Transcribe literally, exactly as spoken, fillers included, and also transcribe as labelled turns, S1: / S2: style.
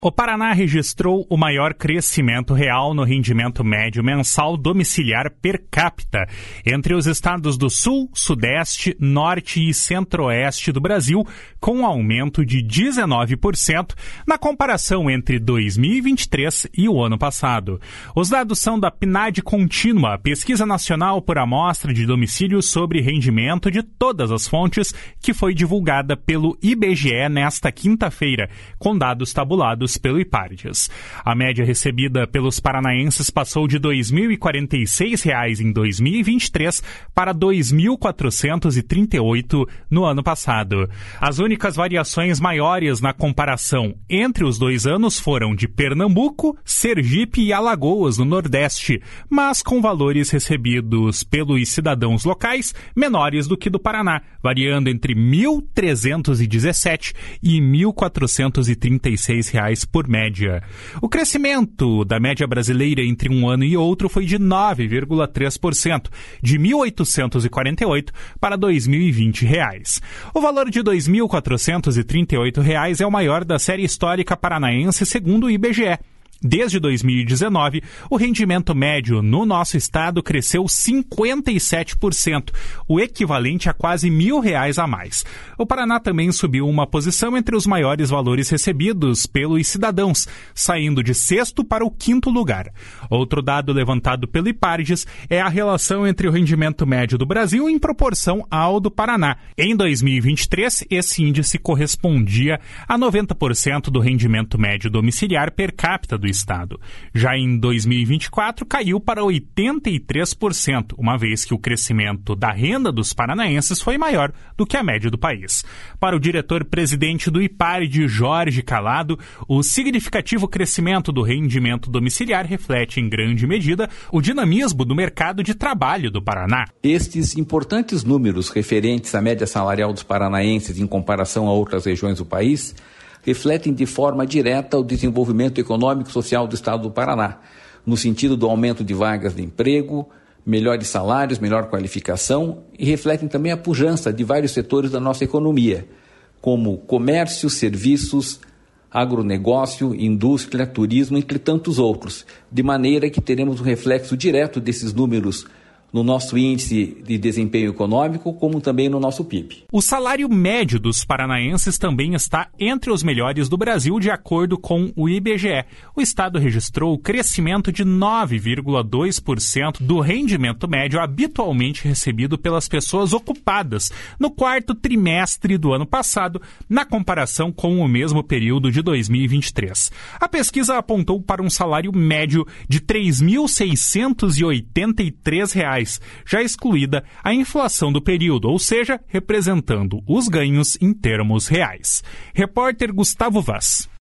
S1: O Paraná registrou o maior crescimento real no rendimento médio mensal domiciliar per capita entre os estados do Sul, Sudeste, Norte e Centro-Oeste do Brasil, com um aumento de dezenove por cento na comparação entre dois mil e vinte e três e o ano passado. Os dados são da P N A D Contínua, Pesquisa Nacional por Amostra de Domicílio sobre Rendimento de todas as fontes, que foi divulgada pelo I B G E nesta quinta-feira, com dados tabulados pelo IPARDES. A média recebida pelos paranaenses passou de dois mil e quarenta e seis reais em dois mil e vinte e três para dois mil quatrocentos e trinta e oito no ano passado. As únicas variações maiores na comparação entre os dois anos foram de Pernambuco, Sergipe e Alagoas, no Nordeste, mas com valores recebidos pelos cidadãos locais menores do que do Paraná, variando entre mil trezentos e dezessete e mil quatrocentos e trinta e seis reais por média. O crescimento da média brasileira entre um ano e outro foi de nove vírgula três por cento, de mil oitocentos e quarenta e oito para dois mil e vinte reais. O valor de dois mil quatrocentos e trinta e oito reais é o maior da série histórica paranaense, segundo o I B G E. Desde dois mil e dezenove, o rendimento médio no nosso estado cresceu cinquenta e sete por cento, o equivalente a quase mil reais a mais. O Paraná também subiu uma posição entre os maiores valores recebidos pelos cidadãos, saindo de sexto para o quinto lugar. Outro dado levantado pelo IPARDES é a relação entre o rendimento médio do Brasil em proporção ao do Paraná. Em dois mil e vinte e três, esse índice correspondia a noventa por cento do rendimento médio domiciliar per capita do estado. Já em dois mil e vinte e quatro, caiu para oitenta e três por cento, uma vez que o crescimento da renda dos paranaenses foi maior do que a média do país. Para o diretor-presidente do IPARDE, Jorge Calado, o significativo crescimento do rendimento domiciliar reflete em grande medida o dinamismo do mercado de trabalho do Paraná.
S2: Estes importantes números referentes à média salarial dos paranaenses em comparação a outras regiões do país refletem de forma direta o desenvolvimento econômico e social do estado do Paraná, no sentido do aumento de vagas de emprego, melhores salários, melhor qualificação, e refletem também a pujança de vários setores da nossa economia, como comércio, serviços, agronegócio, indústria, turismo, entre tantos outros, de maneira que teremos um reflexo direto desses números no nosso índice de desempenho econômico, como também no nosso P I B.
S1: O salário médio dos paranaenses também está entre os melhores do Brasil, de acordo com o I B G E. O estado registrou o crescimento de nove vírgula dois por cento do rendimento médio habitualmente recebido pelas pessoas ocupadas no quarto trimestre do ano passado, na comparação com o mesmo período de dois mil e vinte e três. A pesquisa apontou para um salário médio de três mil seiscentos e oitenta e três reais, já excluída a inflação do período, ou seja, representando os ganhos em termos reais. Repórter Gustavo Vaz.